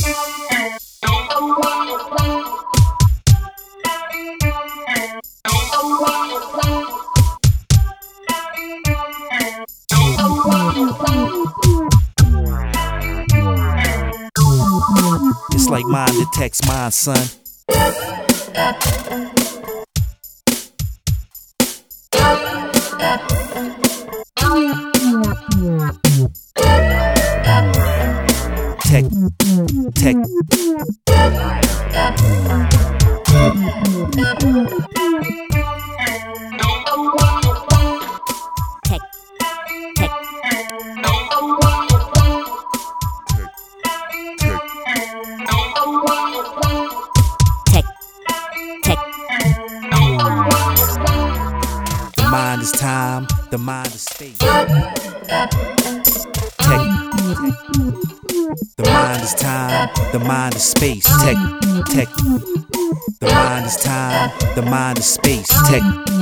It's like mine detects mine, son. Tech. The mind is time, the mind is space. The mind is time, the mind is space. Tech. The mind is time, the mind is space. Tech.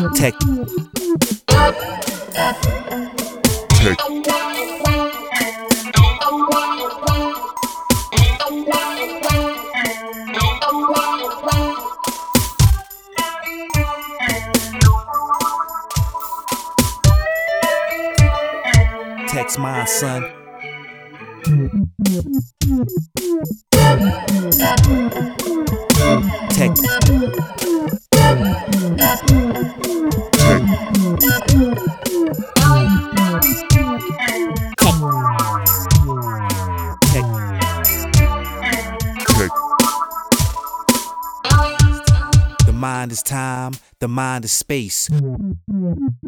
Tech's mine, son. Tech. The mind is time, the mind is space.